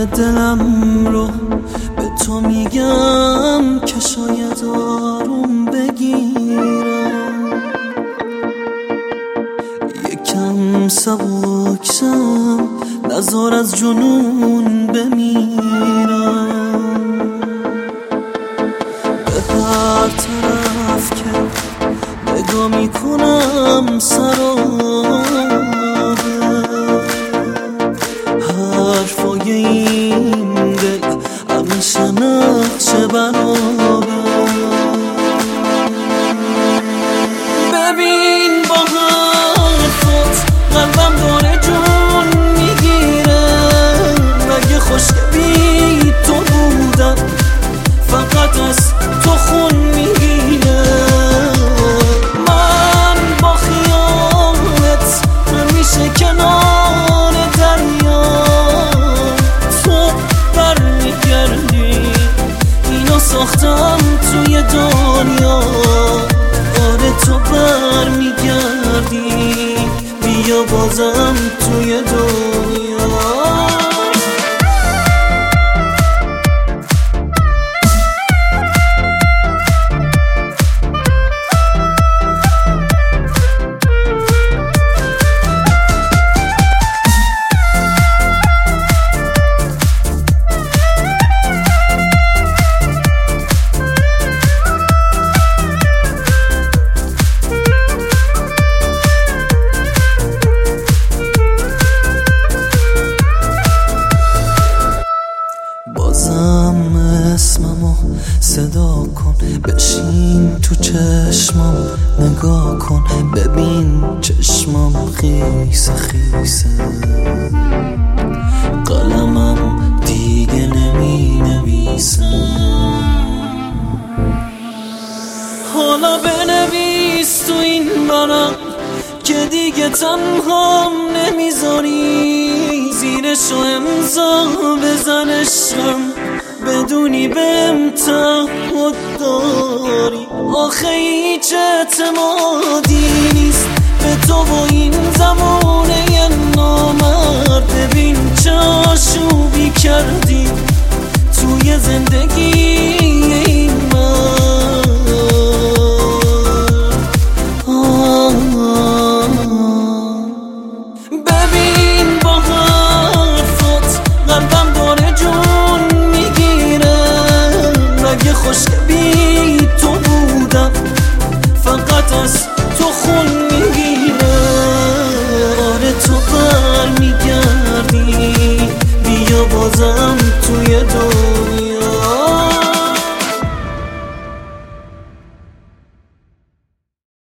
دلم رو به تو میگم که شاید آروم بگیرم، یکم سبکشم، نزار از جنون بمیرم. به هر طرف که نگاه میکنم سرابه، حرفای این دل همیشه نقشه برابه. ببین با حرفات قلبم داره جون میگیره، مگه خوشگه بی تو بودم فقط از تو خون میگیره. من با خیالت همیشه کنار دریا، تو برمیگردی اینو ساختم توی دنیا. آره تو برمیگردی بیا بازم توی دنیا. بازم اسممو صدا کن، بشین تو چشمم نگاه کن، ببین چشمم خیسه خیسه، قلمم دیگه نمی نویسه. حالا بنویس تو این برم که دیگه تنهام نمیذاری، زیرشو امضا بزنشم بدونی بهم تعهد داری. آخه هیچ اعتمادی نیست به تو و این زمانه نامرد. ببین چه آشوبی کردی توی زندگی این من. ببین با حرفات قلبم داره جون میگیره، مگه خوشگه بی تو بودم فقط از تو خون میگیره. آره تو برمیگردی بیا بازم توی دنیا.